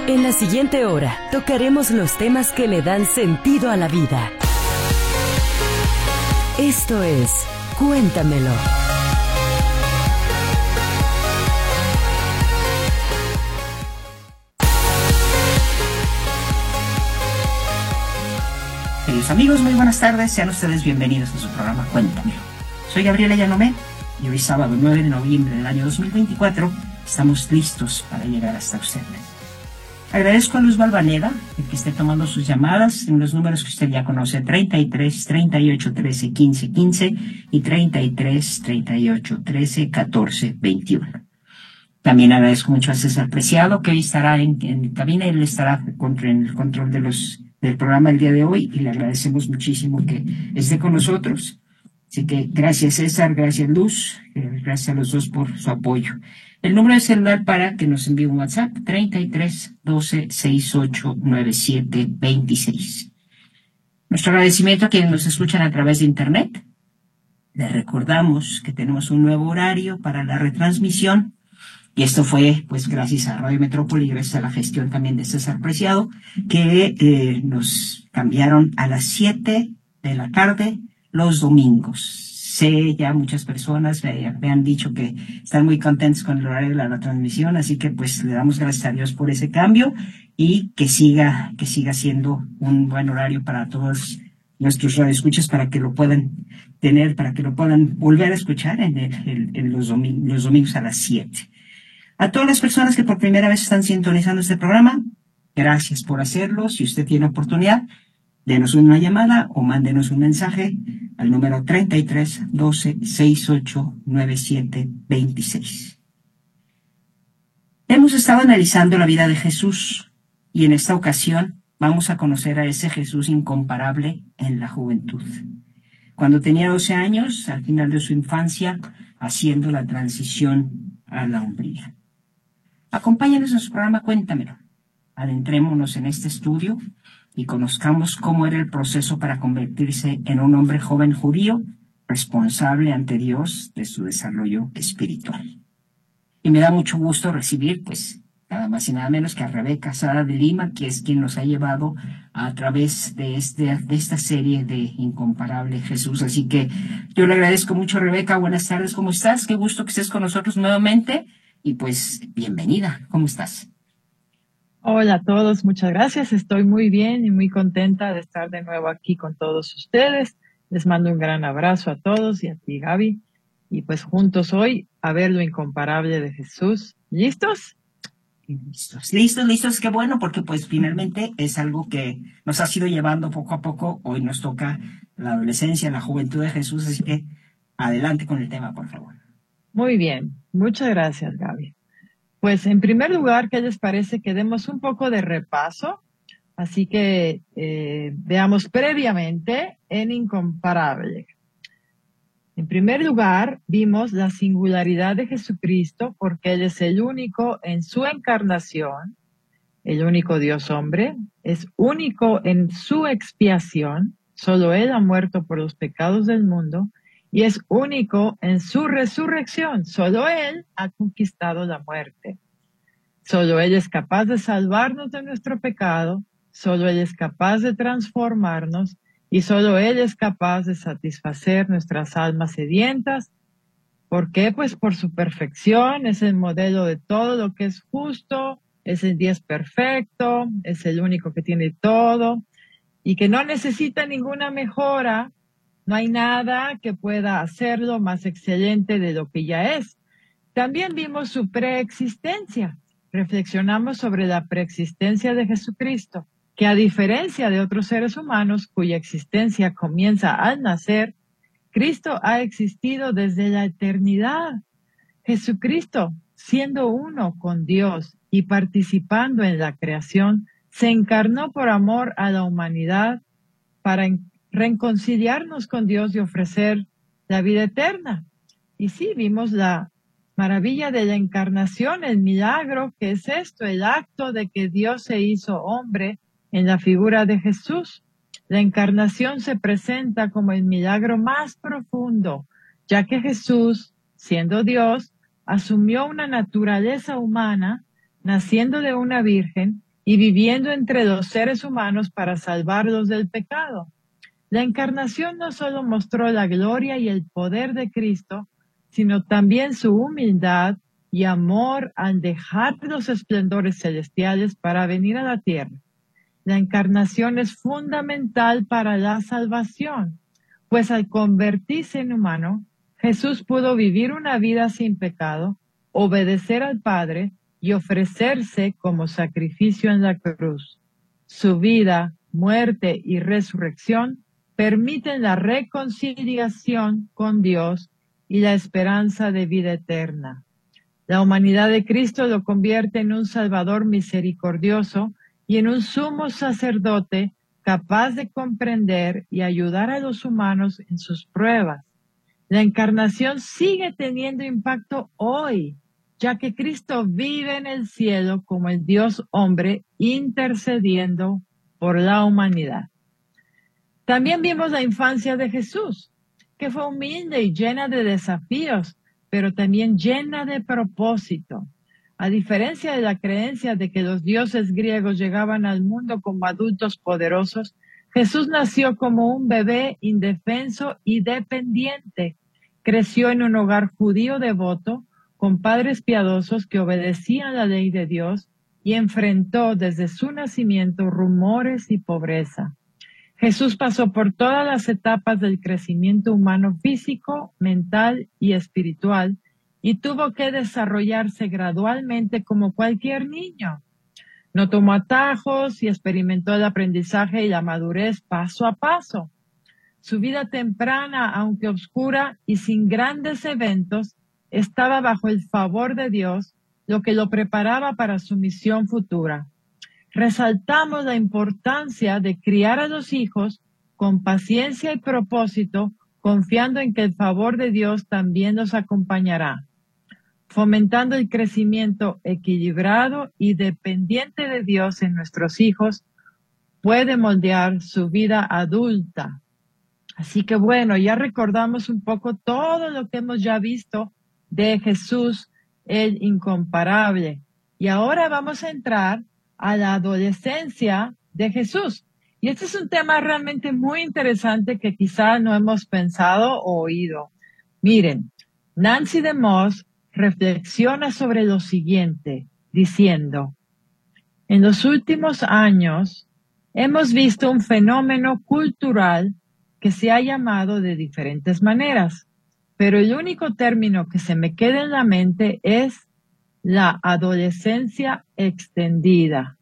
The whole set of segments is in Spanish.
En la siguiente hora tocaremos los temas que le dan sentido a la vida. Esto es Cuéntamelo. Queridos amigos, muy buenas tardes. Sean ustedes bienvenidos a su programa Cuéntamelo. Soy Gabriela Yanomé y hoy sábado 9 de noviembre del año 2024 estamos listos para llegar hasta usted. Agradezco a Luz Balvanera el que esté tomando sus llamadas en los números que usted ya conoce: 33 38 13 15 15 y 33 38 13 14 21. También agradezco mucho a César Preciado, que hoy estará en cabina. Él estará en el control del programa el día de hoy y le agradecemos muchísimo que esté con nosotros. Así que gracias César, gracias Luz, gracias a los dos por su apoyo. El número de celular para que nos envíe un WhatsApp: 33 12 68 97 26. Nuestro agradecimiento a quienes nos escuchan a través de internet. Les recordamos que tenemos un nuevo horario para la retransmisión. Y esto fue, pues, gracias a Radio Metrópoli y gracias a la gestión también de César Preciado, que nos cambiaron a las 7 de la tarde los domingos. Sé, ya muchas personas me han dicho que están muy contentos con el horario de la transmisión, así que pues le damos gracias a Dios por ese cambio y que siga siendo un buen horario para todos nuestros radioescuchas, para que lo puedan tener, para que lo puedan volver a escuchar en los domingos a las 7. A todas las personas que por primera vez están sintonizando este programa, gracias por hacerlo. Si usted tiene oportunidad, denos una llamada o mándenos un mensaje al número 33 12 68 97 26. Hemos estado analizando la vida de Jesús y en esta ocasión vamos a conocer a ese Jesús incomparable en la juventud. Cuando tenía 12 años, al final de su infancia, haciendo la transición a la hombría. Acompáñanos en su programa Cuéntamelo. Adentrémonos en este estudio y conozcamos cómo era el proceso para convertirse en un hombre joven judío responsable ante Dios de su desarrollo espiritual. Y me da mucho gusto recibir, pues, nada más y nada menos que a Rebeca Sada de Lima, que es quien nos ha llevado a través de esta serie de Incomparable Jesús. Así que yo le agradezco mucho, Rebeca. Buenas tardes, ¿cómo estás? Qué gusto que estés con nosotros nuevamente. Y pues, bienvenida. ¿Cómo estás? Hola a todos, muchas gracias. Estoy muy bien y muy contenta de estar de nuevo aquí con todos ustedes. Les mando un gran abrazo a todos y a ti, Gaby. Y pues juntos hoy a ver lo incomparable de Jesús. ¿Listos? Listos. Qué bueno, porque pues finalmente es algo que nos ha ido llevando poco a poco. Hoy nos toca la adolescencia, la juventud de Jesús. Así que adelante con el tema, por favor. Muy bien. Muchas gracias, Gaby. Pues en primer lugar, ¿qué les parece que demos un poco de repaso? Así que veamos previamente en Incomparable. En primer lugar, vimos la singularidad de Jesucristo porque Él es el único en su encarnación, el único Dios hombre, es único en su expiación, solo Él ha muerto por los pecados del mundo, y es único en su resurrección. Solo Él ha conquistado la muerte. Solo Él es capaz de salvarnos de nuestro pecado. Solo Él es capaz de transformarnos. Y solo Él es capaz de satisfacer nuestras almas sedientas. ¿Por qué? Pues por su perfección. Es el modelo de todo lo que es justo. Es el Dios perfecto. Es el único que tiene todo. Y que no necesita ninguna mejora. No hay nada que pueda hacerlo más excelente de lo que ya es. También vimos su preexistencia. Reflexionamos sobre la preexistencia de Jesucristo, que a diferencia de otros seres humanos cuya existencia comienza al nacer, Cristo ha existido desde la eternidad. Jesucristo, siendo uno con Dios y participando en la creación, se encarnó por amor a la humanidad para reconciliarnos con Dios y ofrecer la vida eterna. Y sí, vimos la maravilla de la encarnación, el milagro que es esto, el acto de que Dios se hizo hombre en la figura de Jesús. La encarnación se presenta como el milagro más profundo, ya que Jesús, siendo Dios, asumió una naturaleza humana, naciendo de una virgen y viviendo entre los seres humanos para salvarlos del pecado. La encarnación no solo mostró la gloria y el poder de Cristo, sino también su humildad y amor al dejar los esplendores celestiales para venir a la tierra. La encarnación es fundamental para la salvación, pues al convertirse en humano, Jesús pudo vivir una vida sin pecado, obedecer al Padre y ofrecerse como sacrificio en la cruz. Su vida, muerte y resurrección permiten la reconciliación con Dios y la esperanza de vida eterna. La humanidad de Cristo lo convierte en un Salvador misericordioso y en un sumo sacerdote capaz de comprender y ayudar a los humanos en sus pruebas. La encarnación sigue teniendo impacto hoy, ya que Cristo vive en el cielo como el Dios hombre intercediendo por la humanidad. También vimos la infancia de Jesús, que fue humilde y llena de desafíos, pero también llena de propósito. A diferencia de la creencia de que los dioses griegos llegaban al mundo como adultos poderosos, Jesús nació como un bebé indefenso y dependiente. Creció en un hogar judío devoto, con padres piadosos que obedecían la ley de Dios y enfrentó desde su nacimiento rumores y pobreza. Jesús pasó por todas las etapas del crecimiento humano físico, mental y espiritual y tuvo que desarrollarse gradualmente como cualquier niño. No tomó atajos y experimentó el aprendizaje y la madurez paso a paso. Su vida temprana, aunque oscura y sin grandes eventos, estaba bajo el favor de Dios, lo que lo preparaba para su misión futura. Resaltamos la importancia de criar a los hijos con paciencia y propósito, confiando en que el favor de Dios también los acompañará, fomentando el crecimiento equilibrado y dependiente de Dios en nuestros hijos, puede moldear su vida adulta. Así que bueno, ya recordamos un poco todo lo que hemos ya visto de Jesús, el incomparable. Y ahora vamos a entrar a la adolescencia de Jesús. Y este es un tema realmente muy interesante que quizá no hemos pensado o oído. Miren, Nancy DeMoss reflexiona sobre lo siguiente, diciendo, en los últimos años hemos visto un fenómeno cultural que se ha llamado de diferentes maneras, pero el único término que se me queda en la mente es la adolescencia extendida.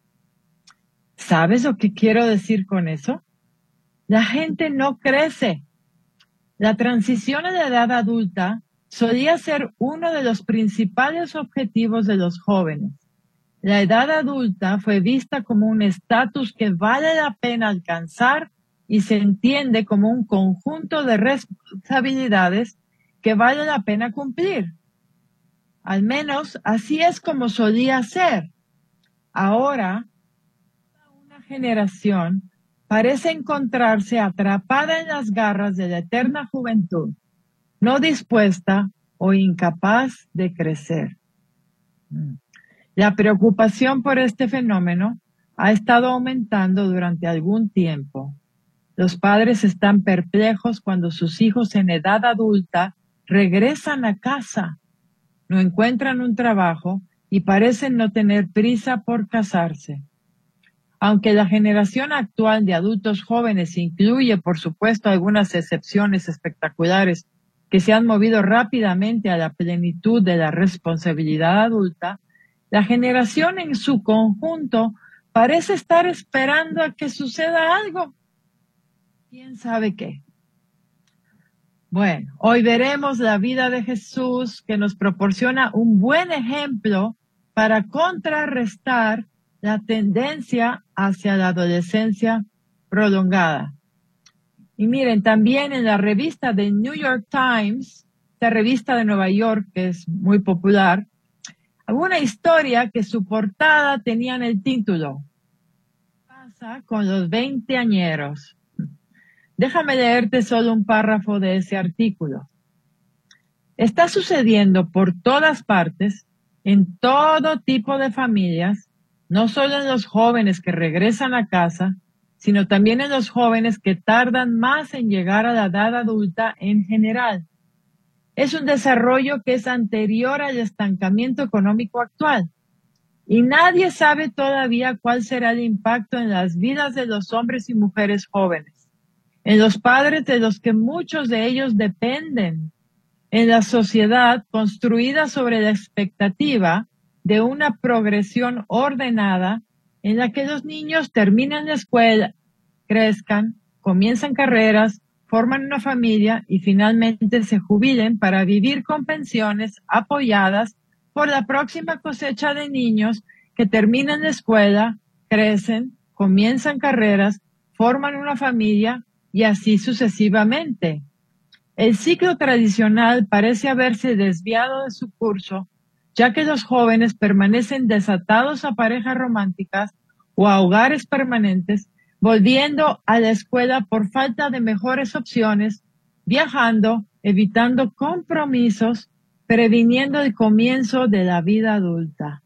¿Sabes lo que quiero decir con eso? La gente no crece. La transición a la edad adulta solía ser uno de los principales objetivos de los jóvenes. La edad adulta fue vista como un estatus que vale la pena alcanzar y se entiende como un conjunto de responsabilidades que vale la pena cumplir. Al menos así es como solía ser. Ahora, una generación parece encontrarse atrapada en las garras de la eterna juventud, no dispuesta o incapaz de crecer. La preocupación por este fenómeno ha estado aumentando durante algún tiempo. Los padres están perplejos cuando sus hijos en edad adulta regresan a casa, no encuentran un trabajo y parecen no tener prisa por casarse. Aunque la generación actual de adultos jóvenes incluye, por supuesto, algunas excepciones espectaculares que se han movido rápidamente a la plenitud de la responsabilidad adulta, la generación en su conjunto parece estar esperando a que suceda algo. ¿Quién sabe qué? Bueno, hoy veremos la vida de Jesús que nos proporciona un buen ejemplo para contrarrestar la tendencia hacia la adolescencia prolongada. Y miren, también en la revista de New York Times, esta revista de Nueva York que es muy popular, hubo una historia que su portada tenía en el título, ¿qué pasa con los veinteañeros? Déjame leerte solo un párrafo de ese artículo. Está sucediendo por todas partes, en todo tipo de familias, no solo en los jóvenes que regresan a casa, sino también en los jóvenes que tardan más en llegar a la edad adulta en general. Es un desarrollo que es anterior al estancamiento económico actual. Y nadie sabe todavía cuál será el impacto en las vidas de los hombres y mujeres jóvenes, en los padres de los que muchos de ellos dependen, en la sociedad construida sobre la expectativa de una progresión ordenada en la que los niños terminan la escuela, crezcan, comienzan carreras, forman una familia y finalmente se jubilen para vivir con pensiones apoyadas por la próxima cosecha de niños que terminan la escuela, crecen, comienzan carreras, forman una familia y así sucesivamente. El ciclo tradicional parece haberse desviado de su curso, ya que los jóvenes permanecen desatados a parejas románticas o a hogares permanentes, volviendo a la escuela por falta de mejores opciones, viajando, evitando compromisos, previniendo el comienzo de la vida adulta.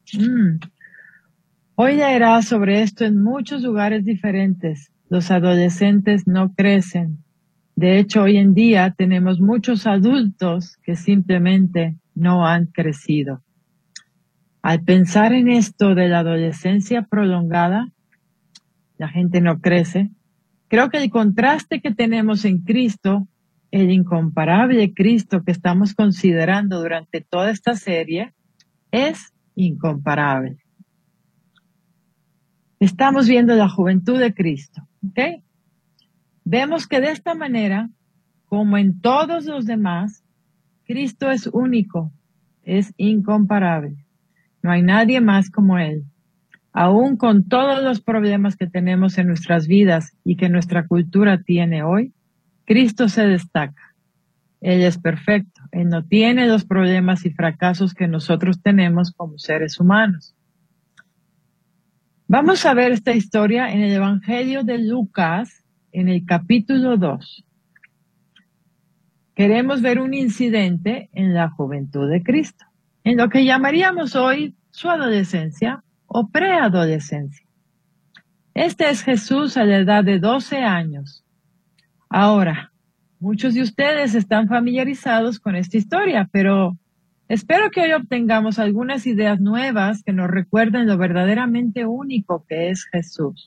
Hoy leerás sobre esto en muchos lugares diferentes. Los adolescentes no crecen. De hecho, hoy en día tenemos muchos adultos que simplemente no han crecido. Al pensar en esto de la adolescencia prolongada, la gente no crece. Creo que el contraste que tenemos en Cristo, el incomparable Cristo que estamos considerando durante toda esta serie, es incomparable. Estamos viendo la juventud de Cristo, ¿ok? Vemos que de esta manera, como en todos los demás, Cristo es único, es incomparable. No hay nadie más como Él. Aún con todos los problemas que tenemos en nuestras vidas y que nuestra cultura tiene hoy, Cristo se destaca. Él es perfecto. Él no tiene los problemas y fracasos que nosotros tenemos como seres humanos. Vamos a ver esta historia en el Evangelio de Lucas, en el capítulo 2. Queremos ver un incidente en la juventud de Cristo, en lo que llamaríamos hoy su adolescencia o preadolescencia. Este es Jesús a la edad de 12 años. Ahora, muchos de ustedes están familiarizados con esta historia, pero espero que hoy obtengamos algunas ideas nuevas que nos recuerden lo verdaderamente único que es Jesús.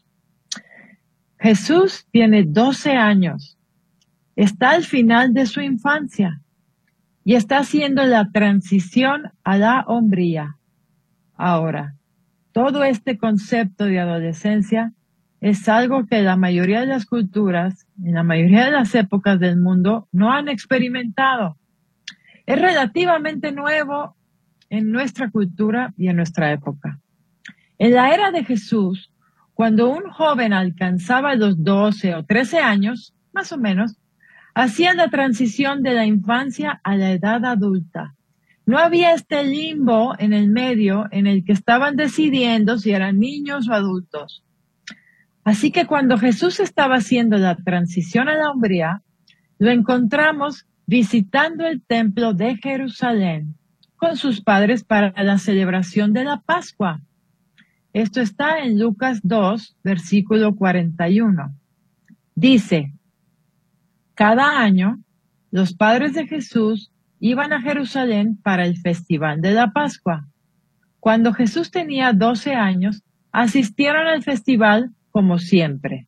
Jesús tiene 12 años. Está al final de su infancia y está haciendo la transición a la hombría. Ahora, todo este concepto de adolescencia es algo que la mayoría de las culturas, en la mayoría de las épocas del mundo, no han experimentado. Es relativamente nuevo en nuestra cultura y en nuestra época. En la era de Jesús, cuando un joven alcanzaba los 12 o 13 años, más o menos, hacía la transición de la infancia a la edad adulta. No había este limbo en el medio en el que estaban decidiendo si eran niños o adultos. Así que cuando Jesús estaba haciendo la transición a la hombría, lo encontramos visitando el templo de Jerusalén con sus padres para la celebración de la Pascua. Esto está en Lucas 2, versículo 41. Dice, cada año los padres de Jesús iban a Jerusalén para el festival de la Pascua. Cuando Jesús tenía 12 años, asistieron al festival como siempre.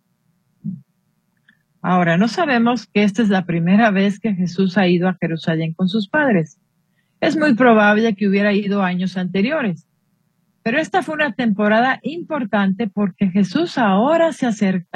Ahora, no sabemos que esta es la primera vez que Jesús ha ido a Jerusalén con sus padres. Es muy probable que hubiera ido años anteriores. Pero esta fue una temporada importante porque Jesús ahora está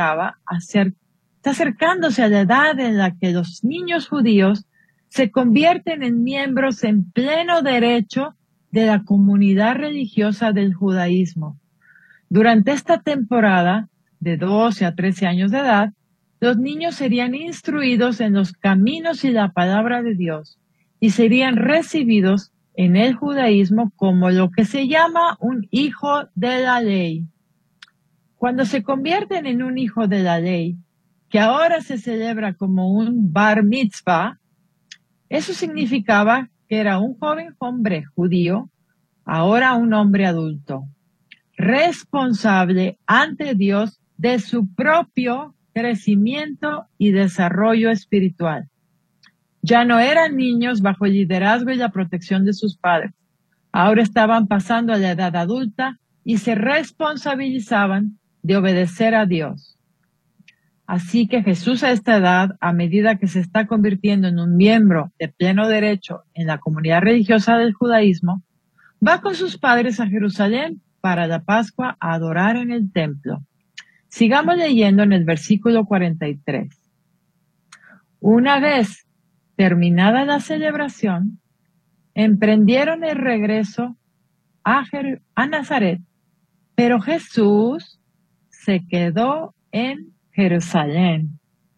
acercándose a la edad en la que los niños judíos se convierten en miembros en pleno derecho de la comunidad religiosa del judaísmo. Durante esta temporada, de 12 a 13 años de edad, los niños serían instruidos en los caminos y la palabra de Dios y serían recibidos en el judaísmo como lo que se llama un hijo de la ley. Cuando se convierten en un hijo de la ley, que ahora se celebra como un bar mitzvah, eso significaba que era un joven hombre judío, ahora un hombre adulto. responsable ante Dios de su propio crecimiento y desarrollo espiritual. Ya no eran niños bajo el liderazgo y la protección de sus padres. Ahora estaban pasando a la edad adulta y se responsabilizaban de obedecer a Dios. Así que Jesús a esta edad, a medida que se está convirtiendo en un miembro de pleno derecho en la comunidad religiosa del judaísmo, va con sus padres a Jerusalén para la Pascua a adorar en el templo. Sigamos leyendo en el versículo 43. Una vez terminada la celebración, emprendieron el regreso a Nazaret, pero Jesús se quedó en Jerusalén.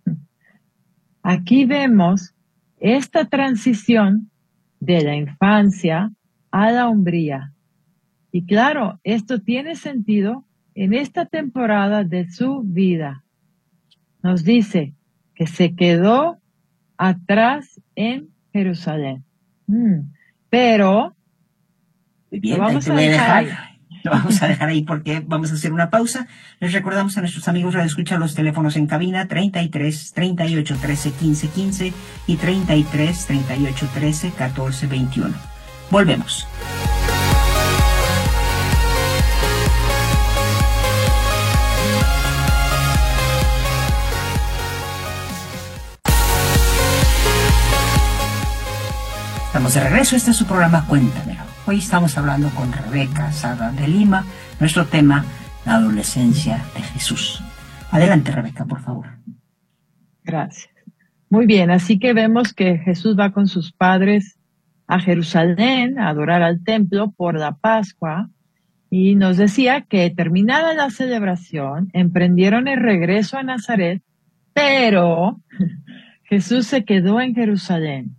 Aquí vemos esta transición de la infancia a la hombría. Y claro, esto tiene sentido en esta temporada de su vida. Nos dice que se quedó atrás en Jerusalén. Pero muy bien, ahí te voy a dejar. Lo vamos a dejar ahí porque vamos a hacer una pausa. Les recordamos a nuestros amigos de escuchar los teléfonos en cabina 33 38 13 15 15 y 33 38 13 14 21. Volvemos. Estamos de regreso, este es su programa Cuéntamelo. Hoy estamos hablando con Rebeca Sada de Lima, nuestro tema, la adolescencia de Jesús. Adelante, Rebeca, por favor. Gracias. Muy bien, así que vemos que Jesús va con sus padres a Jerusalén a adorar al templo por la Pascua y nos decía que terminada la celebración, emprendieron el regreso a Nazaret, pero Jesús se quedó en Jerusalén.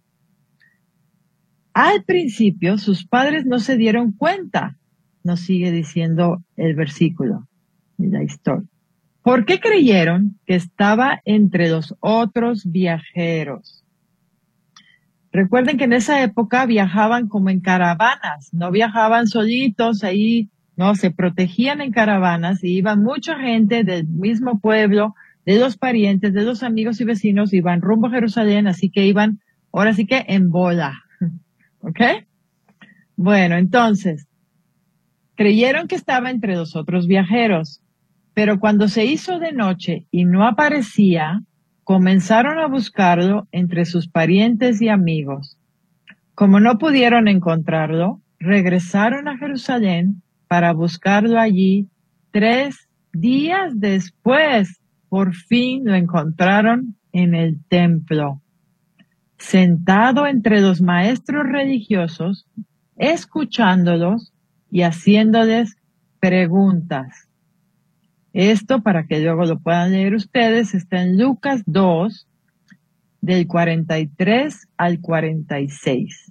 Al principio, sus padres no se dieron cuenta, nos sigue diciendo el versículo de la historia. ¿Por qué creyeron que estaba entre los otros viajeros? Recuerden que en esa época viajaban como en caravanas, no viajaban solitos ahí, no, se protegían en caravanas y iban mucha gente del mismo pueblo, de los parientes, de los amigos y vecinos, iban rumbo a Jerusalén, así que iban, ahora sí que en bola. ¿Ok? Bueno, entonces, creyeron que estaba entre los otros viajeros, pero cuando se hizo de noche y no aparecía, comenzaron a buscarlo entre sus parientes y amigos. Como no pudieron encontrarlo, regresaron a Jerusalén para buscarlo allí. 3 días después, por fin lo encontraron en el templo, sentado entre los maestros religiosos, escuchándolos y haciéndoles preguntas. Esto, para que luego lo puedan leer ustedes, está en Lucas 2, del 43 al 46.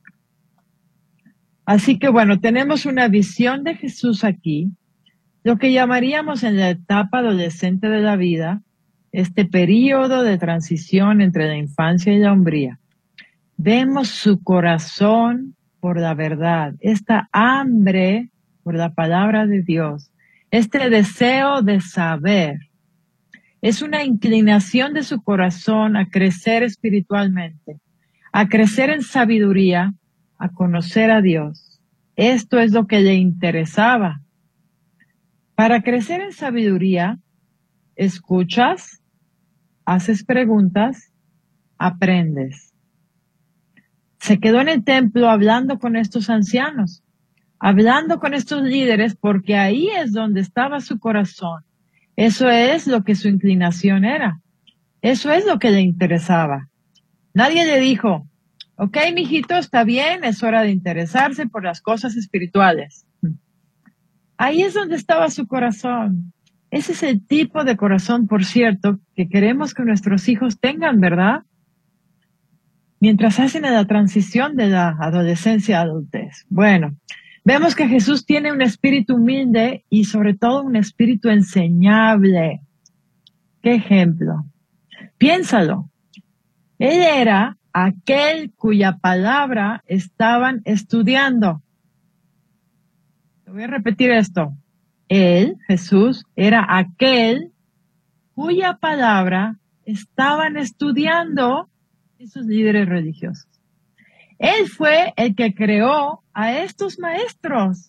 Así que bueno, tenemos una visión de Jesús aquí, lo que llamaríamos en la etapa adolescente de la vida, este período de transición entre la infancia y la hombría. Vemos su corazón por la verdad, esta hambre por la palabra de Dios, este deseo de saber. Es una inclinación de su corazón a crecer espiritualmente, a crecer en sabiduría, a conocer a Dios. Esto es lo que le interesaba. Para crecer en sabiduría, escuchas, haces preguntas, aprendes. Se quedó en el templo hablando con estos ancianos, hablando con estos líderes, porque ahí es donde estaba su corazón. Eso es lo que su inclinación era. Eso es lo que le interesaba. Nadie le dijo, ok, mijito, está bien, es hora de interesarse por las cosas espirituales. Ahí es donde estaba su corazón. Ese es el tipo de corazón, por cierto, que queremos que nuestros hijos tengan, ¿verdad? Mientras hacen la transición de la adolescencia a adultez. Bueno, vemos que Jesús tiene un espíritu humilde y sobre todo un espíritu enseñable. ¿Qué ejemplo? Piénsalo. Él era aquel cuya palabra estaban estudiando. Te voy a repetir esto. Él, Jesús, era aquel cuya palabra estaban estudiando esos líderes religiosos. Él fue el que creó a estos maestros.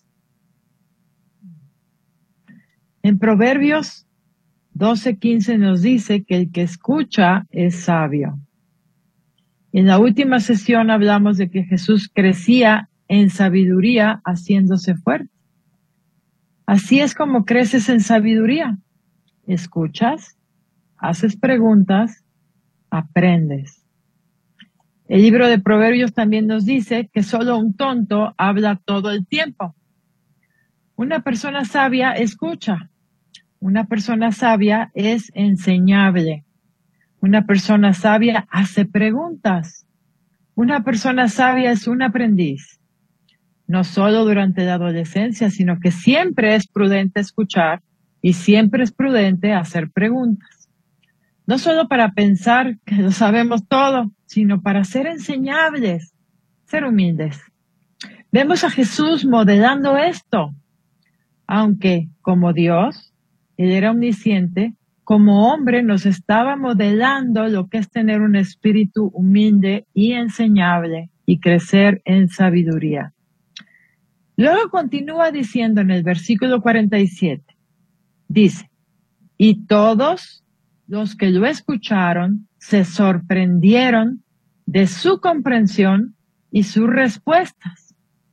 En Proverbios 12:15 nos dice que el que escucha es sabio. En la última sesión hablamos de que Jesús crecía en sabiduría haciéndose fuerte. Así es como creces en sabiduría. Escuchas, haces preguntas, aprendes. El libro de Proverbios también nos dice que solo un tonto habla todo el tiempo. Una persona sabia escucha. Una persona sabia es enseñable. Una persona sabia hace preguntas. Una persona sabia es un aprendiz. No solo durante la adolescencia, sino que siempre es prudente escuchar y siempre es prudente hacer preguntas. No solo para pensar que lo sabemos todo, sino para ser enseñables, ser humildes. Vemos a Jesús modelando esto, aunque como Dios, Él era omnisciente, como hombre nos estaba modelando lo que es tener un espíritu humilde y enseñable y crecer en sabiduría. Luego continúa diciendo en el versículo 47, dice, y todos los que lo escucharon se sorprendieron de su comprensión y sus respuestas.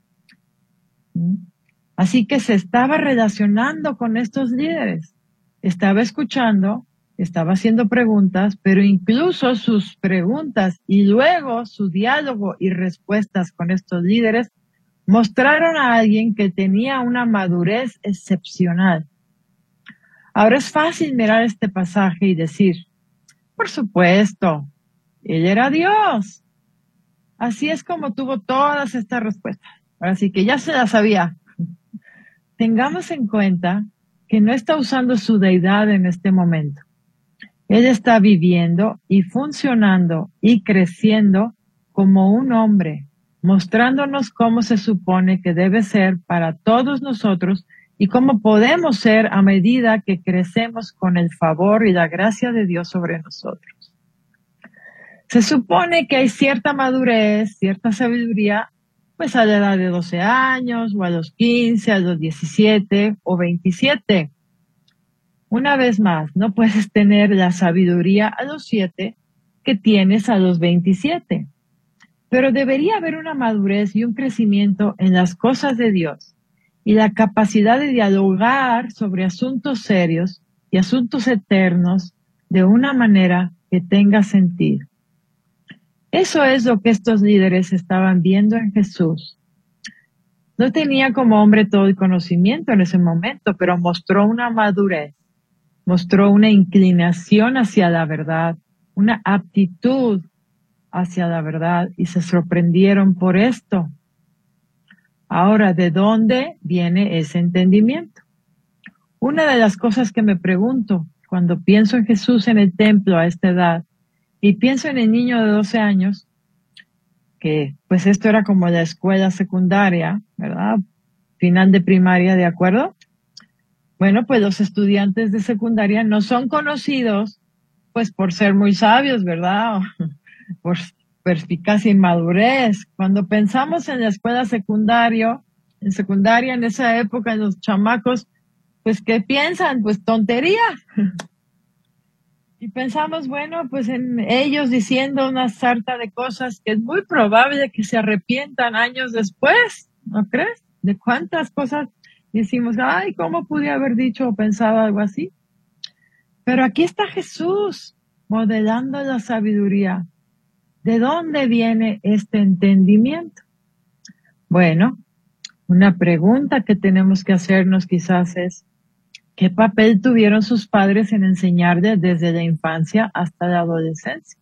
Así que se estaba relacionando con estos líderes. Estaba escuchando, estaba haciendo preguntas, pero incluso sus preguntas y luego su diálogo y respuestas con estos líderes mostraron a alguien que tenía una madurez excepcional. Ahora es fácil mirar este pasaje y decir, por supuesto, Él era Dios. Así es como tuvo todas estas respuestas. Así que ya se las sabía. Tengamos en cuenta que no está usando su deidad en este momento. Él está viviendo y funcionando y creciendo como un hombre, mostrándonos cómo se supone que debe ser para todos nosotros y cómo podemos ser a medida que crecemos con el favor y la gracia de Dios sobre nosotros. Se supone que hay cierta madurez, cierta sabiduría, pues a la edad de 12 años, o a los 15, a los 17 o 27. Una vez más, no puedes tener la sabiduría a los 7 que tienes a los 27. Pero debería haber una madurez y un crecimiento en las cosas de Dios y la capacidad de dialogar sobre asuntos serios y asuntos eternos de una manera que tenga sentido. Eso es lo que estos líderes estaban viendo en Jesús. No tenía como hombre todo el conocimiento en ese momento, pero mostró una madurez, mostró una inclinación hacia la verdad, una aptitud hacia la verdad y se sorprendieron por esto. Ahora, ¿de dónde viene ese entendimiento? Una de las cosas que me pregunto cuando pienso en Jesús en el templo a esta edad y pienso en el niño de 12 años, que pues esto era como la escuela secundaria, ¿verdad? Final de primaria, ¿de acuerdo? Bueno, pues los estudiantes de secundaria no son conocidos pues por ser muy sabios, ¿verdad? Por perspicacia y madurez. Cuando pensamos en la escuela secundaria, en esa época, en los chamacos, pues ¿qué piensan? Pues tontería. Y pensamos, bueno, pues en ellos diciendo una sarta de cosas que es muy probable que se arrepientan años después, ¿no crees? De cuántas cosas decimos, ay, ¿cómo pude haber dicho o pensado algo así? Pero aquí está Jesús modelando la sabiduría. ¿De dónde viene este entendimiento? Bueno, una pregunta que tenemos que hacernos quizás es, ¿qué papel tuvieron sus padres en enseñarle desde la infancia hasta la adolescencia?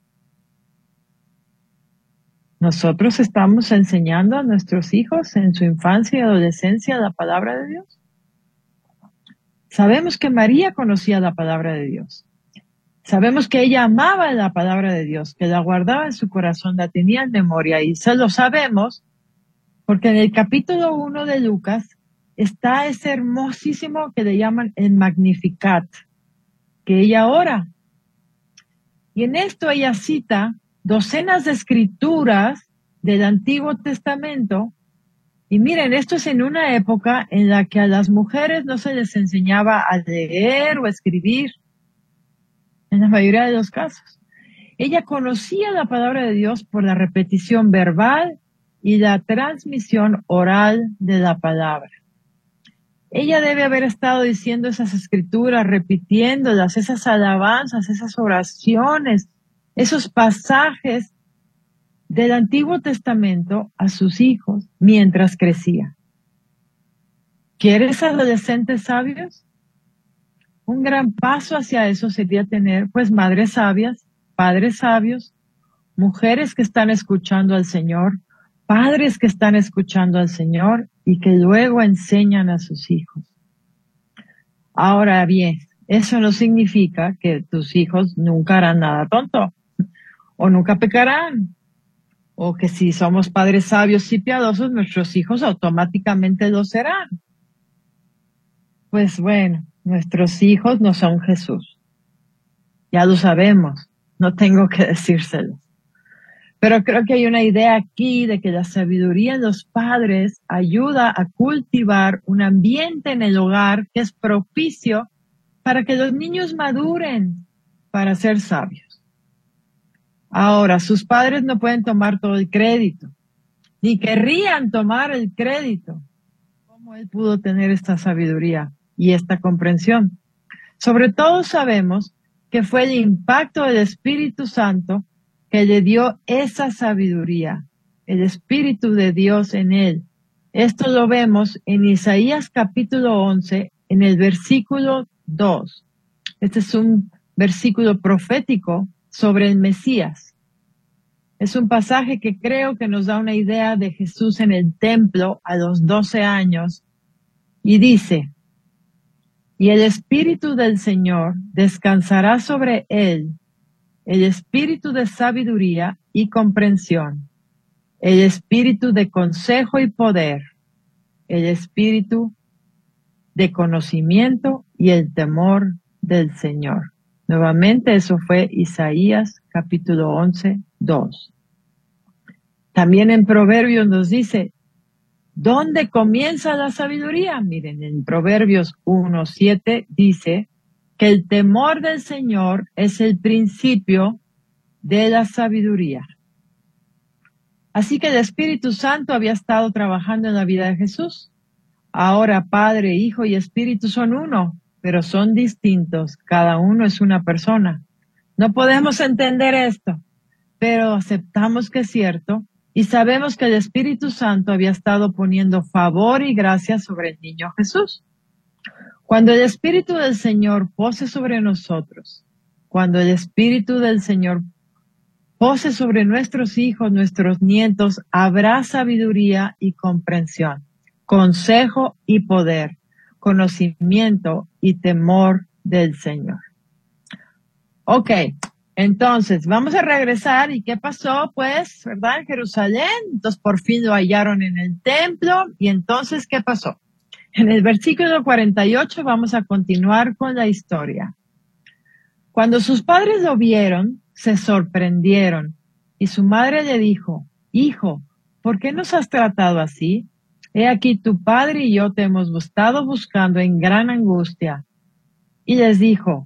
¿Nosotros estamos enseñando a nuestros hijos en su infancia y adolescencia la palabra de Dios? Sabemos que María conocía la palabra de Dios. Sabemos que ella amaba la palabra de Dios, que la guardaba en su corazón, la tenía en memoria y se lo sabemos porque en el capítulo 1 de Lucas está ese hermosísimo que le llaman el Magnificat, que ella ora. Y en esto ella cita docenas de escrituras del Antiguo Testamento. Y miren, esto es en una época en la que a las mujeres no se les enseñaba a leer o a escribir, en la mayoría de los casos. Ella conocía la palabra de Dios por la repetición verbal y la transmisión oral de la palabra. Ella debe haber estado diciendo esas escrituras, repitiéndolas, esas alabanzas, esas oraciones, esos pasajes del Antiguo Testamento a sus hijos mientras crecía. ¿Quieres adolescentes sabios? Un gran paso hacia eso sería tener, pues, madres sabias, padres sabios, mujeres que están escuchando al Señor, padres que están escuchando al Señor y que luego enseñan a sus hijos. Ahora bien, eso no significa que tus hijos nunca harán nada tonto o nunca pecarán, o que si somos padres sabios y piadosos, nuestros hijos automáticamente lo serán. Pues bueno, nuestros hijos no son Jesús. Ya lo sabemos, no tengo que decírselo. Pero creo que hay una idea aquí de que la sabiduría en los padres ayuda a cultivar un ambiente en el hogar que es propicio para que los niños maduren para ser sabios. Ahora, sus padres no pueden tomar todo el crédito, ni querrían tomar el crédito. ¿Cómo él pudo tener esta sabiduría y esta comprensión? Sobre todo sabemos que fue el impacto del Espíritu Santo que le dio esa sabiduría, el Espíritu de Dios en él. Esto lo vemos en Isaías capítulo 11, en el versículo 2. Este es un versículo profético sobre el Mesías. Es un pasaje que creo que nos da una idea de Jesús en el templo a los 12 años. Y dice, y el Espíritu del Señor descansará sobre él, el espíritu de sabiduría y comprensión, el espíritu de consejo y poder, el espíritu de conocimiento y el temor del Señor. Nuevamente, eso fue Isaías capítulo 11, 2. También en Proverbios nos dice, ¿dónde comienza la sabiduría? Miren, en Proverbios 1, 7 dice que el temor del Señor es el principio de la sabiduría. Así que el Espíritu Santo había estado trabajando en la vida de Jesús. Ahora Padre, Hijo y Espíritu son uno, pero son distintos. Cada uno es una persona. No podemos entender esto, pero aceptamos que es cierto y sabemos que el Espíritu Santo había estado poniendo favor y gracia sobre el niño Jesús. Cuando el Espíritu del Señor pose sobre nosotros, cuando el Espíritu del Señor pose sobre nuestros hijos, nuestros nietos, habrá sabiduría y comprensión, consejo y poder, conocimiento y temor del Señor. Ok, entonces vamos a regresar. ¿Y qué pasó? Pues, ¿verdad? En Jerusalén, entonces por fin lo hallaron en el templo. ¿Y entonces qué pasó? En el versículo 48 vamos a continuar con la historia. Cuando sus padres lo vieron, se sorprendieron y su madre le dijo, Hijo, ¿por qué nos has tratado así? He aquí tu padre y yo te hemos estado buscando en gran angustia. Y les dijo,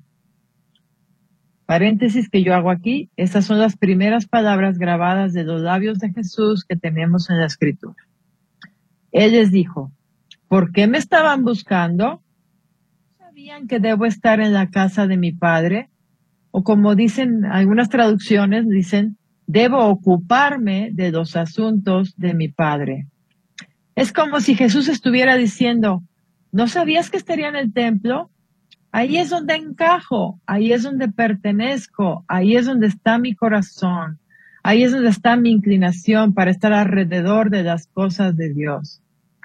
paréntesis que yo hago aquí, estas son las primeras palabras grabadas de los labios de Jesús que tenemos en la Escritura. Él les dijo, ¿por qué me estaban buscando? ¿Sabían que debo estar en la casa de mi padre? O como dicen algunas traducciones, dicen, debo ocuparme de los asuntos de mi padre. Es como si Jesús estuviera diciendo, ¿no sabías que estaría en el templo? Ahí es donde encajo, ahí es donde pertenezco, ahí es donde está mi corazón, ahí es donde está mi inclinación para estar alrededor de las cosas de Dios.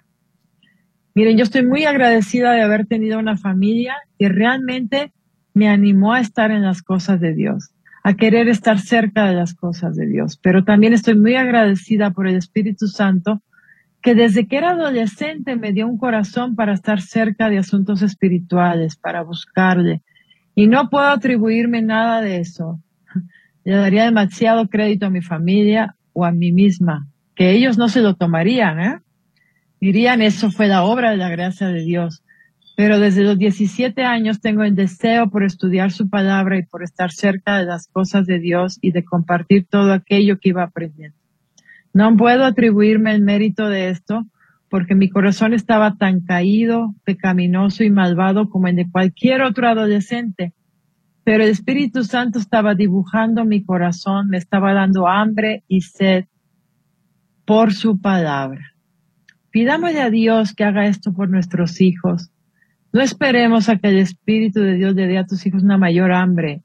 Miren, yo estoy muy agradecida de haber tenido una familia que realmente me animó a estar en las cosas de Dios, a querer estar cerca de las cosas de Dios. Pero también estoy muy agradecida por el Espíritu Santo que desde que era adolescente me dio un corazón para estar cerca de asuntos espirituales, para buscarle. Y no puedo atribuirme nada de eso. Le daría demasiado crédito a mi familia o a mí misma, que ellos no se lo tomarían, ¿eh? Dirían, eso fue la obra de la gracia de Dios. Pero desde los 17 años tengo el deseo por estudiar su palabra y por estar cerca de las cosas de Dios y de compartir todo aquello que iba aprendiendo. No puedo atribuirme el mérito de esto porque mi corazón estaba tan caído, pecaminoso y malvado como el de cualquier otro adolescente. Pero el Espíritu Santo estaba dibujando mi corazón, me estaba dando hambre y sed por su palabra. Pidámosle a Dios que haga esto por nuestros hijos. No esperemos a que el Espíritu de Dios le dé a tus hijos una mayor hambre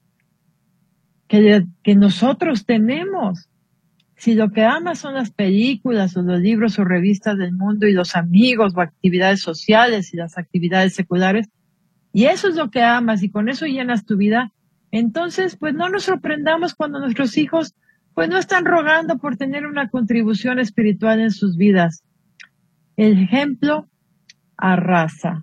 que nosotros tenemos. Si lo que amas son las películas o los libros o revistas del mundo y los amigos o actividades sociales y las actividades seculares, y eso es lo que amas y con eso llenas tu vida, entonces pues no nos sorprendamos cuando nuestros hijos pues no están rogando por tener una contribución espiritual en sus vidas. El ejemplo arrasa.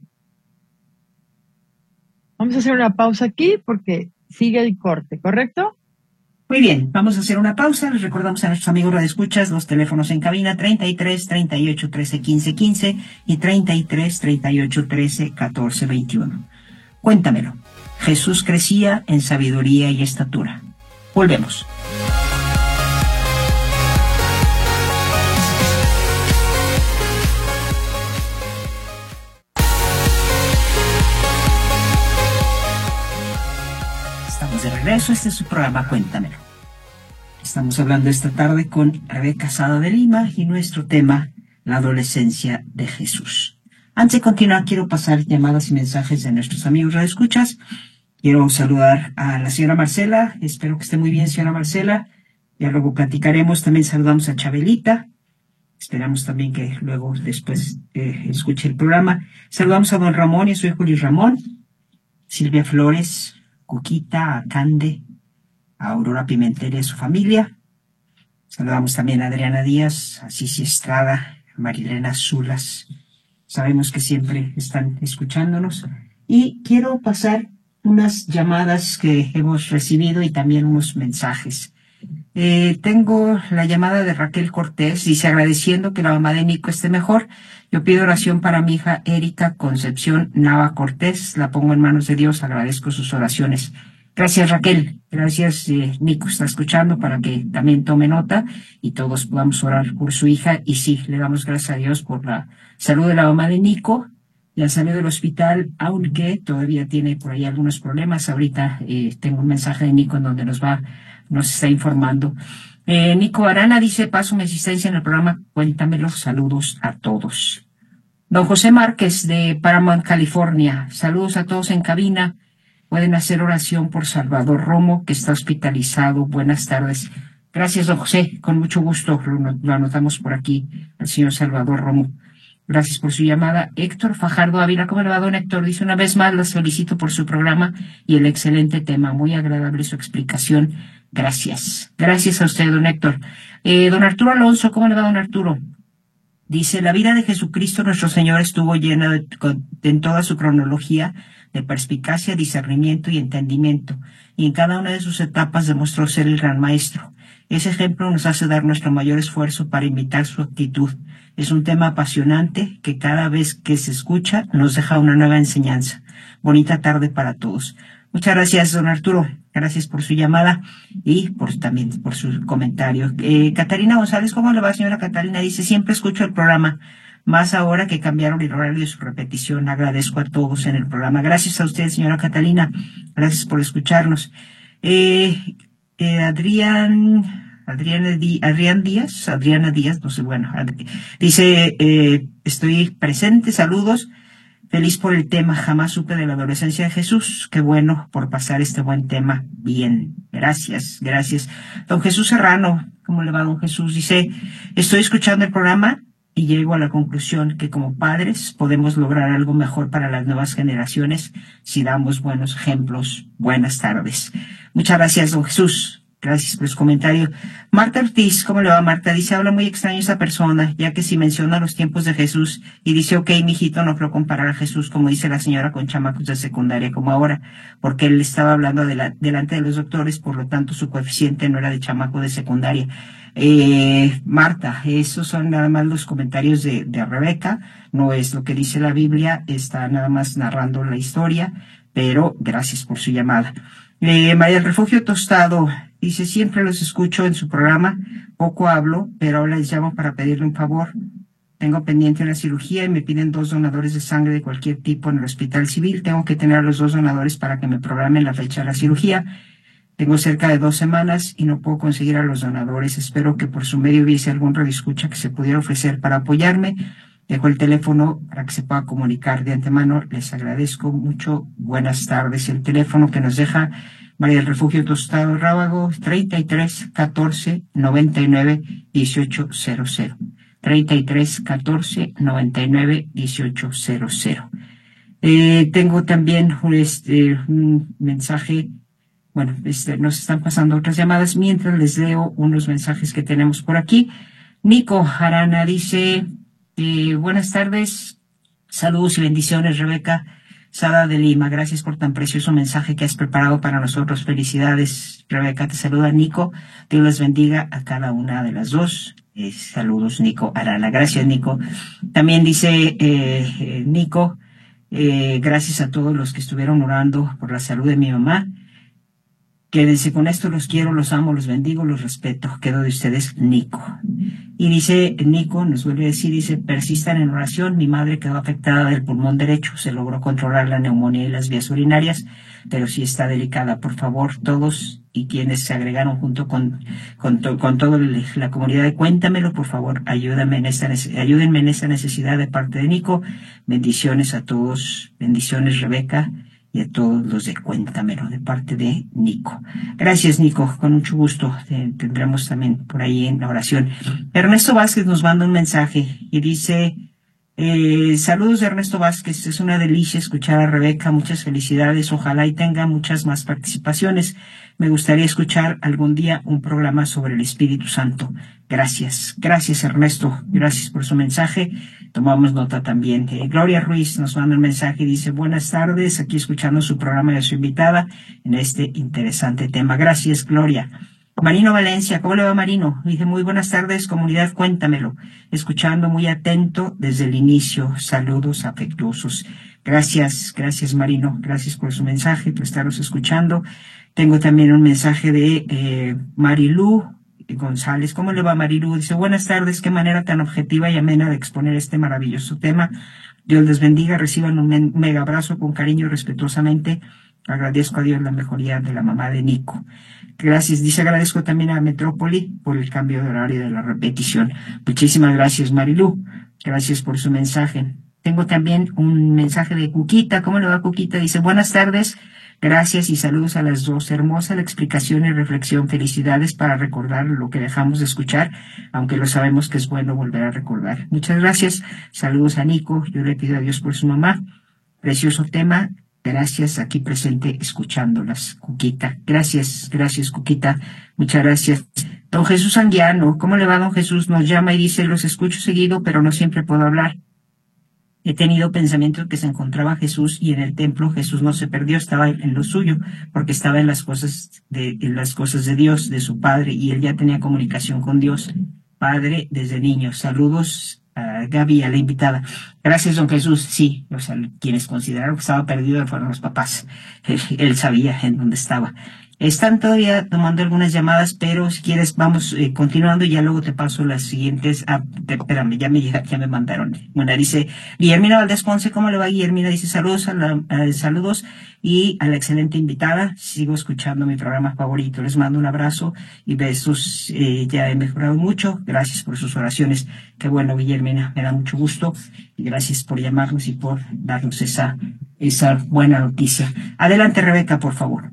Vamos a hacer una pausa aquí porque sigue el corte, ¿correcto? Muy bien, vamos a hacer una pausa. Les recordamos a nuestros amigos radioescuchas los teléfonos en cabina 33 38 13 15 15 y 33 38 13 14 21. Cuéntamelo. Jesús crecía en sabiduría y estatura. Volvemos. De regreso, este es su programa Cuéntamelo. Estamos hablando esta tarde con Rebeca Sada de Lima y nuestro tema, la adolescencia de Jesús. Antes de continuar, quiero pasar llamadas y mensajes de nuestros amigos radioescuchas. Quiero saludar a la señora Marcela, espero que esté muy bien, señora Marcela. Ya luego platicaremos, también saludamos a Chabelita. Esperamos también que luego después escuche el programa. Saludamos a don Ramón y a su hijo Luis Ramón, Silvia Flores, Cuquita, a Cande, a Aurora Pimentel y a su familia. Saludamos también a Adriana Díaz, a Cici Estrada, a Marilena Zulas. Sabemos que siempre están escuchándonos. Y quiero pasar unas llamadas que hemos recibido y también unos mensajes. Tengo la llamada de Raquel Cortés, dice agradeciendo que la mamá de Nico esté mejor. Yo pido oración para mi hija Erika Concepción Nava Cortés, la pongo en manos de Dios, agradezco sus oraciones. Gracias Raquel, gracias Nico está escuchando para que también tome nota y todos podamos orar por su hija. Y sí, le damos gracias a Dios por la salud de la mamá de Nico. Ya salió del hospital, aunque todavía tiene por ahí algunos problemas. Ahorita tengo un mensaje de Nico en donde nos está informando. Nico Arana dice, paso mi asistencia en el programa Cuéntamelo, saludos a todos. Don José Márquez de Paramount, California, saludos a todos en cabina. Pueden hacer oración por Salvador Romo, que está hospitalizado. Buenas tardes. Gracias, don José, con mucho gusto lo anotamos por aquí, al señor Salvador Romo. Gracias por su llamada. Héctor Fajardo Ávila, ¿cómo le va, don Héctor? Dice, una vez más, la felicito por su programa y el excelente tema. Muy agradable su explicación. Gracias. Gracias a usted, don Héctor. Don Arturo Alonso, ¿cómo le va, don Arturo? Dice, la vida de Jesucristo nuestro Señor estuvo llena en toda su cronología de perspicacia, discernimiento y entendimiento, y en cada una de sus etapas demostró ser el gran maestro. Ese ejemplo nos hace dar nuestro mayor esfuerzo para imitar su actitud. Es un tema apasionante que cada vez que se escucha nos deja una nueva enseñanza. Bonita tarde para todos. Muchas gracias, don Arturo. Gracias por su llamada y también por su comentario. Catarina González, ¿cómo le va, señora Catarina? Dice, siempre escucho el programa, más ahora que cambiaron el horario de su repetición. Agradezco a todos en el programa. Gracias a usted, señora Catalina. Gracias por escucharnos. Adriana Díaz, no sé, bueno, dice, estoy presente, saludos. Feliz por el tema, jamás supe de la adolescencia de Jesús. Qué bueno por pasar este buen tema. Bien, gracias, gracias. Don Jesús Serrano, ¿cómo le va, don Jesús? Dice, estoy escuchando el programa y llego a la conclusión que como padres podemos lograr algo mejor para las nuevas generaciones si damos buenos ejemplos. Buenas tardes. Muchas gracias, don Jesús. Gracias por su comentario. Marta Ortiz, ¿cómo le va, Marta? Dice, habla muy extraño esa persona, ya que si menciona los tiempos de Jesús y dice, ok, mijito, no creo comparar a Jesús, como dice la señora, con chamacos de secundaria como ahora, porque él estaba hablando delante de los doctores, por lo tanto su coeficiente no era de chamaco de secundaria. Marta, esos son nada más los comentarios de Rebeca, no es lo que dice la Biblia, está nada más narrando la historia, pero gracias por su llamada. María del Refugio Tostado dice, siempre los escucho en su programa, poco hablo, pero ahora les llamo para pedirle un favor. Tengo pendiente una cirugía y me piden 2 donadores de sangre de cualquier tipo en el hospital civil. Tengo que tener a los 2 donadores para que me programen la fecha de la cirugía. Tengo cerca de 2 semanas y no puedo conseguir a los donadores. Espero que por su medio hubiese algún radioescucha que se pudiera ofrecer para apoyarme. Dejo el teléfono para que se pueda comunicar de antemano. Les agradezco mucho. Buenas tardes. El teléfono que nos deja María del Refugio Tostado Rábago, 33 14 99 1800. 33 14 99 1800. Tengo también un mensaje. Bueno, nos están pasando otras llamadas mientras les leo unos mensajes que tenemos por aquí. Nico Arana dice, buenas tardes, saludos y bendiciones, Rebeca Sada de Lima. Gracias por tan precioso mensaje que has preparado para nosotros. Felicidades, Rebeca. Te saluda Nico. Dios les bendiga a cada una de las dos. Saludos, Nico Arana. Gracias, Nico. También dice Nico, gracias a todos los que estuvieron orando por la salud de mi mamá. Quédense con esto, los quiero, los amo, los bendigo, los respeto. Quedo de ustedes, Nico. Y dice, Nico nos vuelve a decir, dice, persistan en oración. Mi madre quedó afectada del pulmón derecho. Se logró controlar la neumonía y las vías urinarias, pero sí está delicada. Por favor, todos y quienes se agregaron junto con toda la comunidad de Cuéntamelo, por favor, ayúdenme en esta necesidad de parte de Nico. Bendiciones a todos. Bendiciones, Rebeca. Y a todos los de Cuéntamelo, de parte de Nico. Gracias, Nico, con mucho gusto. Tendremos también por ahí en la oración. Ernesto Vázquez nos manda un mensaje y dice, saludos de Ernesto Vázquez, es una delicia escuchar a Rebeca, muchas felicidades, ojalá y tenga muchas más participaciones. Me gustaría escuchar algún día un programa sobre el Espíritu Santo. Gracias, gracias Ernesto, gracias por su mensaje. Tomamos nota también. Gloria Ruiz nos manda un mensaje y dice, buenas tardes, aquí escuchando su programa de su invitada en este interesante tema. Gracias, Gloria. Marino Valencia, ¿cómo le va, Marino? Dice, muy buenas tardes, comunidad, Cuéntamelo. Escuchando muy atento desde el inicio. Saludos afectuosos. Gracias, gracias, Marino. Gracias por su mensaje, por estarnos escuchando. Tengo también un mensaje de Marilú González. ¿Cómo le va, Marilú? Dice, buenas tardes, qué manera tan objetiva y amena de exponer este maravilloso tema. Dios les bendiga, reciban un mega abrazo con cariño y respetuosamente. Agradezco a Dios la mejoría de la mamá de Nico. Gracias. Dice, agradezco también a Metrópoli por el cambio de horario de la repetición. Muchísimas gracias, Marilú. Gracias por su mensaje. Tengo también un mensaje de Cuquita. ¿Cómo le va, Cuquita? Dice, buenas tardes. Gracias y saludos a las dos. Hermosa la explicación y reflexión. Felicidades para recordar lo que dejamos de escuchar, aunque lo sabemos que es bueno volver a recordar. Muchas gracias. Saludos a Nico. Yo le pido a Dios por su mamá. Precioso tema. Gracias, aquí presente escuchándolas, Cuquita. Gracias, gracias, Cuquita. Muchas gracias. Don Jesús Anguiano, ¿cómo le va, don Jesús? Nos llama y dice, los escucho seguido, pero no siempre puedo hablar. He tenido pensamientos que se encontraba Jesús y en el templo Jesús no se perdió, estaba en lo suyo, porque estaba en las cosas de Dios, de su Padre, y él ya tenía comunicación con Dios, Padre, desde niño. Saludos a Gaby, a la invitada. Gracias, don Jesús. Sí, o sea, quienes consideraron que estaba perdido fueron los papás. Él sabía en dónde estaba. Están todavía tomando algunas llamadas, pero si quieres vamos continuando y ya luego te paso las siguientes. Espérame, ya me mandaron. Bueno, dice Guillermina Valdés Ponce, ¿cómo le va, Guillermina? Dice saludos saludos y a la excelente invitada. Sigo escuchando mi programa favorito. Les mando un abrazo y besos. Ya he mejorado mucho. Gracias por sus oraciones. Qué bueno, Guillermina, me da mucho gusto y gracias por llamarnos y por darnos esa buena noticia. Adelante, Rebeca, por favor.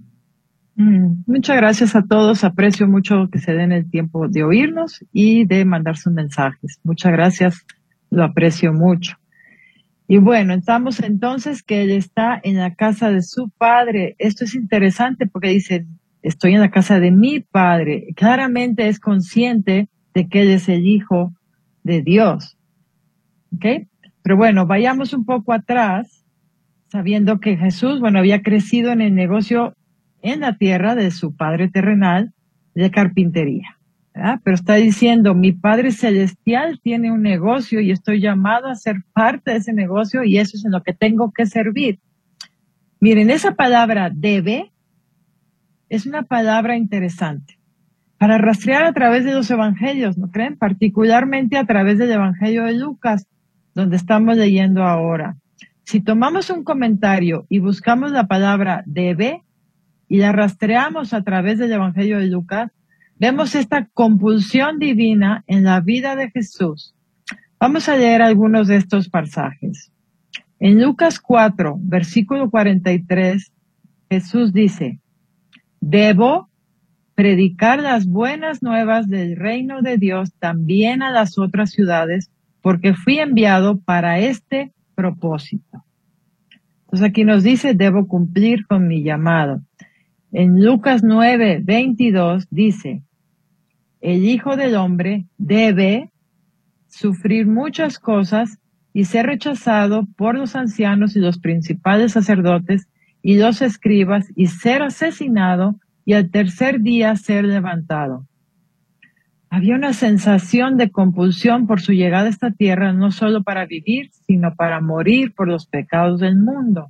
Muchas gracias a todos. Aprecio mucho que se den el tiempo de oírnos y de mandar sus mensajes. Muchas gracias. Lo aprecio mucho. Y bueno, estamos entonces que ella está en la casa de su padre. Esto es interesante porque dice, estoy en la casa de mi Padre. Claramente es consciente de que Él es el Hijo de Dios. ¿Ok? Pero bueno, vayamos un poco atrás, sabiendo que Jesús, había crecido en el negocio en la tierra de su Padre terrenal de carpintería, ¿verdad? Pero está diciendo, mi Padre celestial tiene un negocio y estoy llamado a ser parte de ese negocio y eso es en lo que tengo que servir. Miren, esa palabra debe es una palabra interesante para rastrear a través de los evangelios, ¿no creen? Particularmente a través del evangelio de Lucas, donde estamos leyendo ahora. Si tomamos un comentario y buscamos la palabra debe y la rastreamos a través del evangelio de Lucas, vemos esta compulsión divina en la vida de Jesús. Vamos a leer algunos de estos pasajes. En Lucas 4, versículo 43, Jesús dice, debo predicar las buenas nuevas del reino de Dios también a las otras ciudades, porque fui enviado para este propósito. Entonces aquí nos dice, debo cumplir con mi llamado. En Lucas 9, 22 dice, el Hijo del Hombre debe sufrir muchas cosas y ser rechazado por los ancianos y los principales sacerdotes y los escribas y ser asesinado y al tercer día ser levantado. Había una sensación de compulsión por su llegada a esta tierra, no solo para vivir, sino para morir por los pecados del mundo.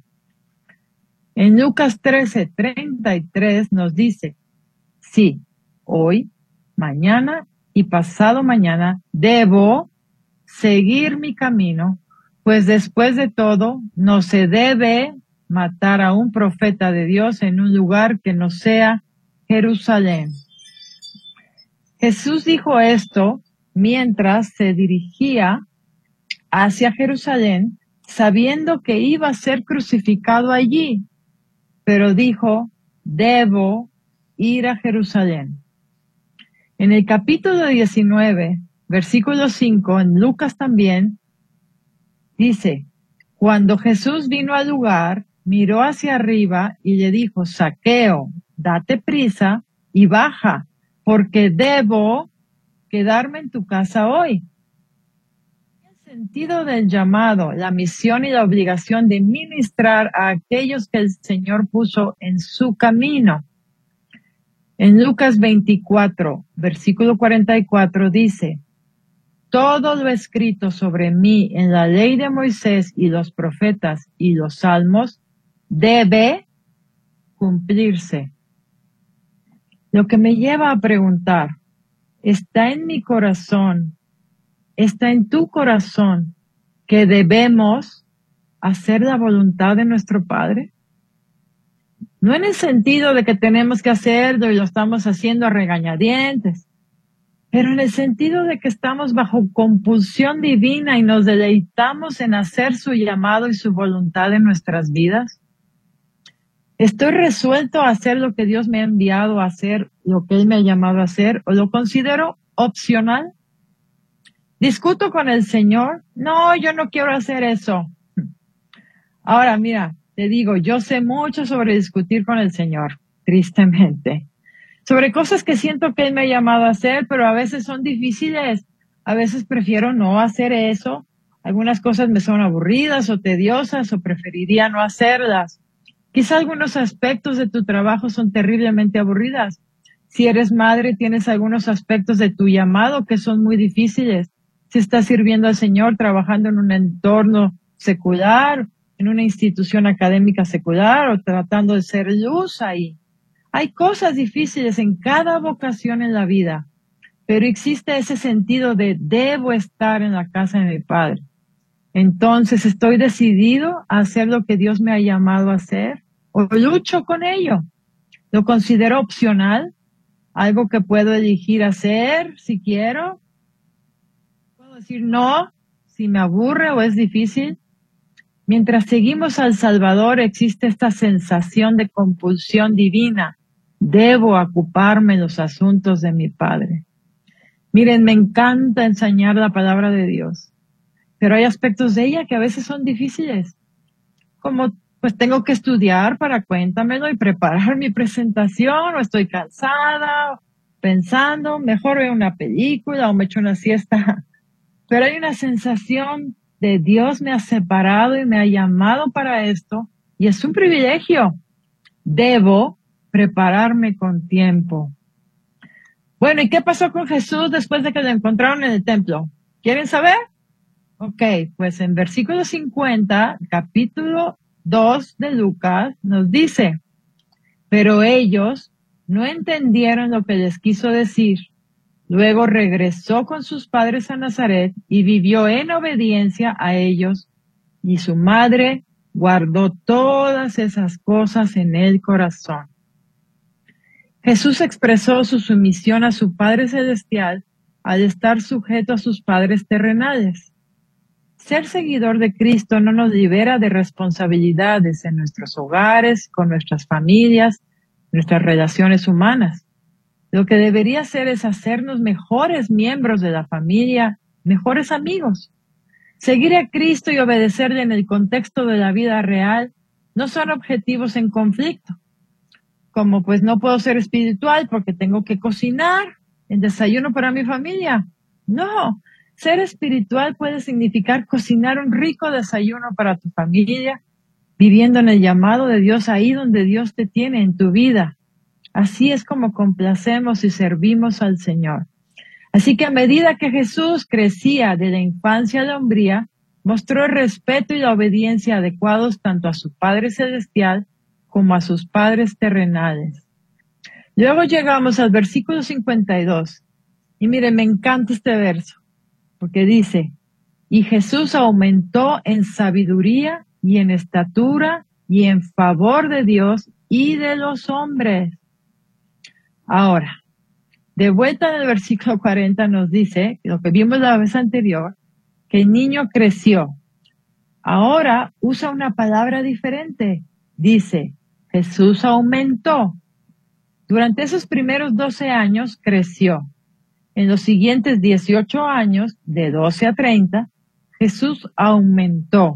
En Lucas 13, 33 nos dice, sí, hoy, mañana y pasado mañana debo seguir mi camino, pues después de todo no se debe matar a un profeta de Dios en un lugar que no sea Jerusalén. Jesús dijo esto mientras se dirigía hacia Jerusalén, sabiendo que iba a ser crucificado allí, pero dijo, debo ir a Jerusalén. En el capítulo 19, versículo 5, en Lucas también, dice, cuando Jesús vino al lugar, miró hacia arriba y le dijo, Zaqueo, date prisa y baja, porque debo quedarme en tu casa hoy. El sentido del llamado, la misión y la obligación de ministrar a aquellos que el Señor puso en su camino. En Lucas 24, versículo 44 dice, todo lo escrito sobre mí en la ley de Moisés y los profetas y los salmos debe cumplirse. Lo que me lleva a preguntar, ¿está en mi corazón, está en tu corazón que debemos hacer la voluntad de nuestro Padre? No en el sentido de que tenemos que hacerlo y lo estamos haciendo a regañadientes, pero en el sentido de que estamos bajo compulsión divina y nos deleitamos en hacer su llamado y su voluntad en nuestras vidas. ¿Estoy resuelto a hacer lo que Dios me ha enviado a hacer, lo que Él me ha llamado a hacer, o lo considero opcional? ¿Discuto con el Señor? No, yo no quiero hacer eso. Ahora, mira, te digo, yo sé mucho sobre discutir con el Señor, tristemente. Sobre cosas que siento que Él me ha llamado a hacer, pero a veces son difíciles. A veces prefiero no hacer eso. Algunas cosas me son aburridas o tediosas o preferiría no hacerlas. Quizá algunos aspectos de tu trabajo son terriblemente aburridas. Si eres madre, tienes algunos aspectos de tu llamado que son muy difíciles. Si estás sirviendo al Señor, trabajando en un entorno secular, en una institución académica secular o tratando de ser luz ahí. Hay cosas difíciles en cada vocación en la vida, pero existe ese sentido de debo estar en la casa de mi Padre. Entonces, ¿estoy decidido a hacer lo que Dios me ha llamado a hacer? ¿O lucho con ello? ¿Lo considero opcional? ¿Algo que puedo elegir hacer si quiero? ¿Puedo decir no si me aburre o es difícil? Mientras seguimos al Salvador, existe esta sensación de compulsión divina. Debo ocuparme en los asuntos de mi Padre. Miren, me encanta enseñar la palabra de Dios, pero hay aspectos de ella que a veces son difíciles, como pues tengo que estudiar para cuéntamelo y preparar mi presentación, o estoy cansada, pensando, mejor veo una película o me echo una siesta. Pero hay una sensación de Dios me ha separado y me ha llamado para esto, y es un privilegio. Debo prepararme con tiempo. Bueno, ¿y qué pasó con Jesús después de que lo encontraron en el templo? ¿Quieren saber? Ok, pues en versículo 50, capítulo 2 de Lucas, nos dice, pero ellos no entendieron lo que les quiso decir. Luego regresó con sus padres a Nazaret y vivió en obediencia a ellos, y su madre guardó todas esas cosas en el corazón. Jesús expresó su sumisión a su Padre Celestial al estar sujeto a sus padres terrenales. Ser seguidor de Cristo no nos libera de responsabilidades en nuestros hogares, con nuestras familias, nuestras relaciones humanas. Lo que debería hacer es hacernos mejores miembros de la familia, mejores amigos. Seguir a Cristo y obedecerle en el contexto de la vida real no son objetivos en conflicto. Como pues no puedo ser espiritual porque tengo que cocinar el desayuno para mi familia. No, ser espiritual puede significar cocinar un rico desayuno para tu familia, viviendo en el llamado de Dios ahí donde Dios te tiene en tu vida. Así es como complacemos y servimos al Señor. Así que a medida que Jesús crecía de la infancia a la hombría, mostró el respeto y la obediencia adecuados tanto a su Padre Celestial como a sus padres terrenales. Luego llegamos al versículo 52. Y mire, me encanta este verso, porque dice, y Jesús aumentó en sabiduría y en estatura y en favor de Dios y de los hombres. Ahora, de vuelta en el versículo 40 nos dice, lo que vimos la vez anterior, que el niño creció. Ahora usa una palabra diferente. Dice, Jesús aumentó. Durante esos primeros 12 años creció. En los siguientes 18 años, de 12 a 30, Jesús aumentó.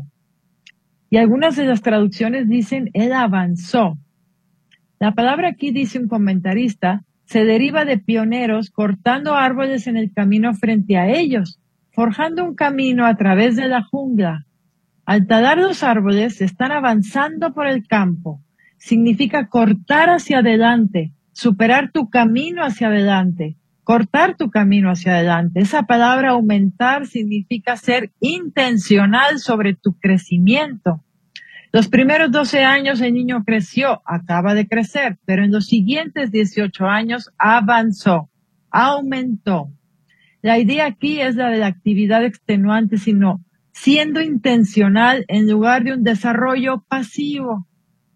Y algunas de las traducciones dicen, Él avanzó. La palabra aquí, dice un comentarista, se deriva de pioneros cortando árboles en el camino frente a ellos, forjando un camino a través de la jungla. Al talar los árboles, están avanzando por el campo. Significa cortar hacia adelante, superar tu camino hacia adelante, cortar tu camino hacia adelante. Esa palabra aumentar significa ser intencional sobre tu crecimiento. Los primeros 12 años el niño creció, acaba de crecer, pero en los siguientes 18 años avanzó, aumentó. La idea aquí es la de la actividad extenuante, sino siendo intencional en lugar de un desarrollo pasivo.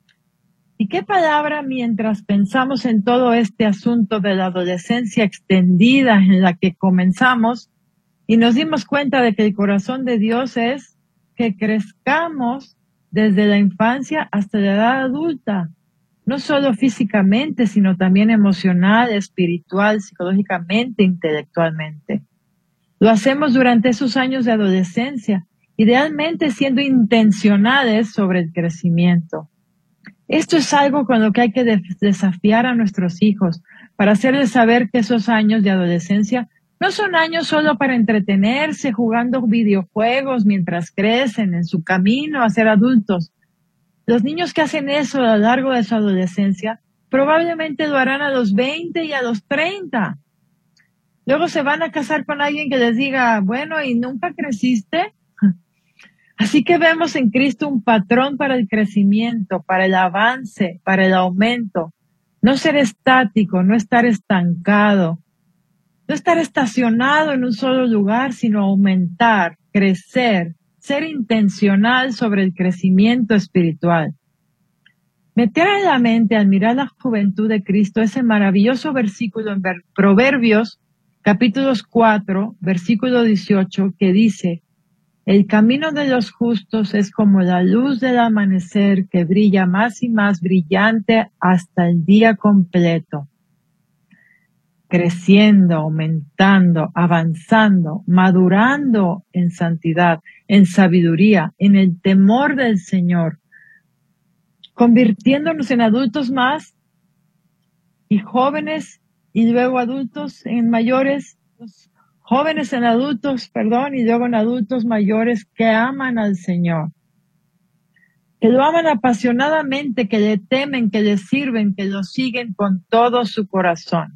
¿Y qué palabra mientras pensamos en todo este asunto de la adolescencia extendida en la que comenzamos y nos dimos cuenta de que el corazón de Dios es que crezcamos desde la infancia hasta la edad adulta, no solo físicamente, sino también emocional, espiritual, psicológicamente, intelectualmente? Lo hacemos durante esos años de adolescencia, idealmente siendo intencionales sobre el crecimiento. Esto es algo con lo que hay que desafiar a nuestros hijos para hacerles saber que esos años de adolescencia no son años solo para entretenerse jugando videojuegos mientras crecen en su camino a ser adultos. Los niños que hacen eso a lo largo de su adolescencia probablemente lo harán a los 20 y a los 30. Luego se van a casar con alguien que les diga, bueno, ¿y nunca creciste? Así que vemos en Cristo un patrón para el crecimiento, para el avance, para el aumento. No ser estático, no estar estancado, no estar estacionado en un solo lugar, sino aumentar, crecer, ser intencional sobre el crecimiento espiritual. Me trae a la mente al mirar la juventud de Cristo ese maravilloso versículo en Proverbios, capítulos 4, versículo 18, que dice, el camino de los justos es como la luz del amanecer que brilla más y más brillante hasta el día completo. Creciendo, aumentando, avanzando, madurando en santidad, en sabiduría, en el temor del Señor. convirtiéndonos en adultos más y jóvenes y luego adultos en mayores, jóvenes en adultos, perdón, y luego en adultos mayores que aman al Señor, que lo aman apasionadamente, que le temen, que le sirven, que lo siguen con todo su corazón.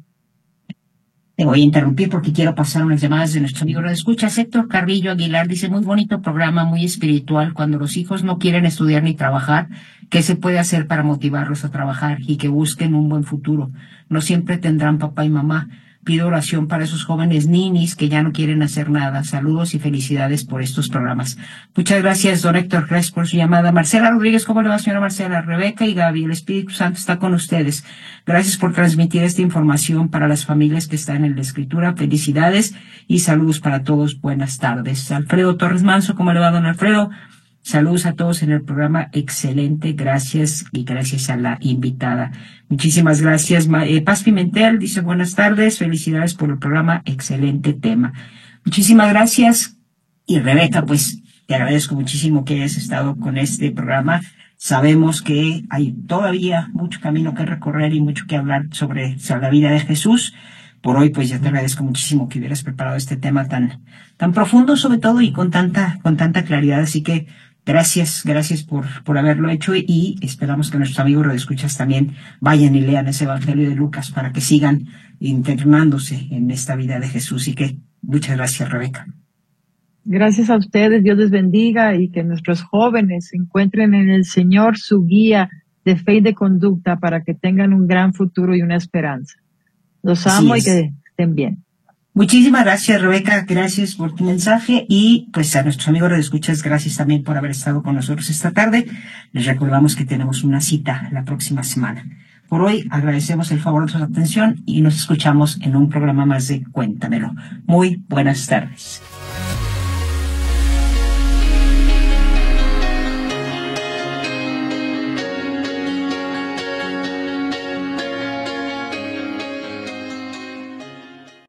Te voy a interrumpir porque quiero pasar unas llamadas de nuestro amigo. Lo escucha Héctor Carrillo Aguilar, dice, muy bonito programa, muy espiritual. Cuando los hijos no quieren estudiar ni trabajar, ¿qué se puede hacer para motivarlos a trabajar y que busquen un buen futuro? No siempre tendrán papá y mamá. Pido oración para esos jóvenes ninis que ya no quieren hacer nada. Saludos y felicidades por estos programas. Muchas gracias, don Héctor, gracias por su llamada. Marcela Rodríguez, ¿cómo le va, señora Marcela? Rebeca y Gaby, el Espíritu Santo está con ustedes. Gracias por transmitir esta información para las familias que están en la escritura. Felicidades y saludos para todos. Buenas tardes. Alfredo Torres Manso, ¿cómo le va, don Alfredo? Saludos a todos en el programa. Excelente. Gracias y gracias a la invitada. Muchísimas gracias. Paz Pimentel dice buenas tardes. Felicidades por el programa. Excelente tema. Muchísimas gracias. Y Rebeca, pues te agradezco muchísimo que hayas estado con este programa. Sabemos que hay todavía mucho camino que recorrer y mucho que hablar sobre la vida de Jesús. Por hoy, pues ya te agradezco muchísimo que hubieras preparado este tema tan profundo, sobre todo, y con tanta claridad. Así que gracias por haberlo hecho y esperamos que nuestros amigos radioescuchas también vayan y lean ese Evangelio de Lucas para que sigan internándose en esta vida de Jesús. Y que muchas gracias, Rebeca. Gracias a ustedes, Dios les bendiga y que nuestros jóvenes encuentren en el Señor su guía de fe y de conducta para que tengan un gran futuro y una esperanza. Los amo y que estén bien. Muchísimas gracias, Rebeca. Gracias por tu mensaje y pues a nuestros amigos de escuchas, gracias también por haber estado con nosotros esta tarde. Les recordamos que tenemos una cita la próxima semana. Por hoy agradecemos el favor de su atención y nos escuchamos en un programa más de Cuéntamelo. Muy buenas tardes.